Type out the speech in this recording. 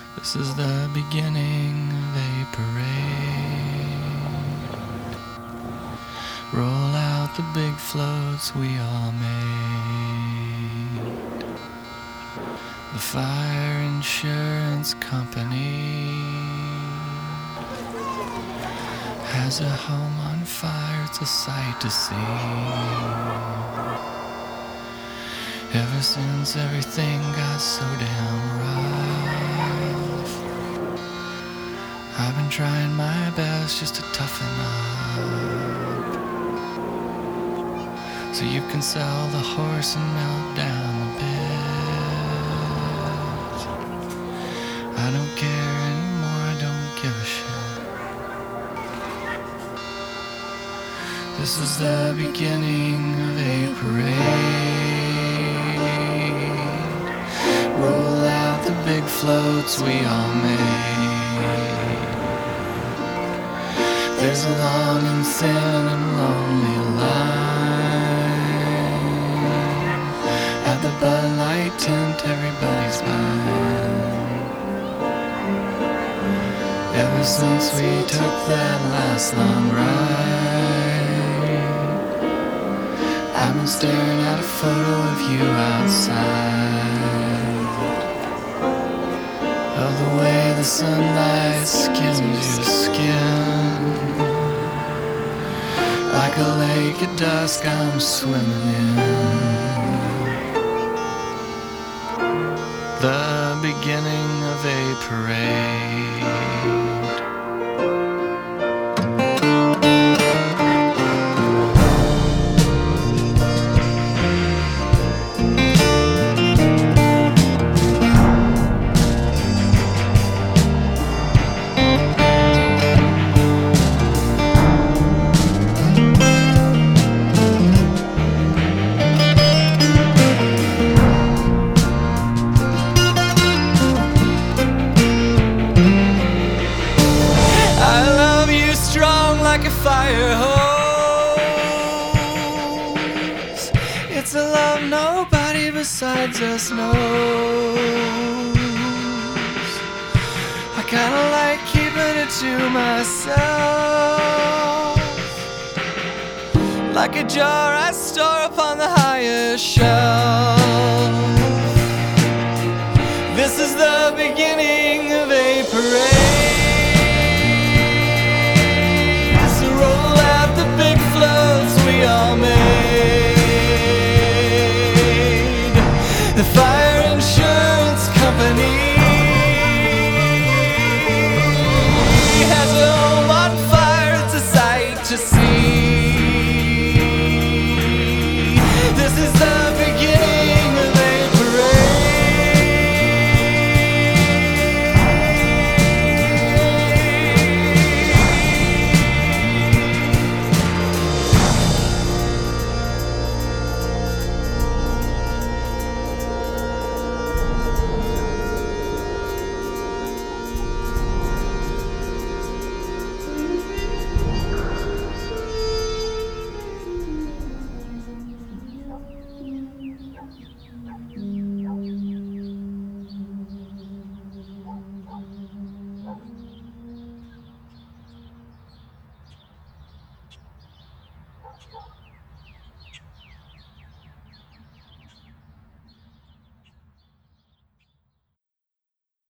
This is the beginning of a parade. Roll out the big floats we all made. The fire insurance company has a home on fire, it's a sight to see. Ever since everything got so damn rough, I've been trying my best just to toughen up, so you can sell the horse and melt down the bit. I don't care anymore, I don't give a shit. This is the beginning of a parade. Roll out the big floats we all made. There's a long and thin and lonely line. At the Bud Light tent, everybody's buying. Ever since we took that last long ride, I've been staring at a photo of you outside, of the way the sunlight skims your skin. Like a lake at dusk I'm swimming in. The beginning of a parade. Like a fire hose, it's a love nobody besides us knows. I kinda like keeping it to myself, like a jar I store upon the highest shelf. This is the beginning of a parade.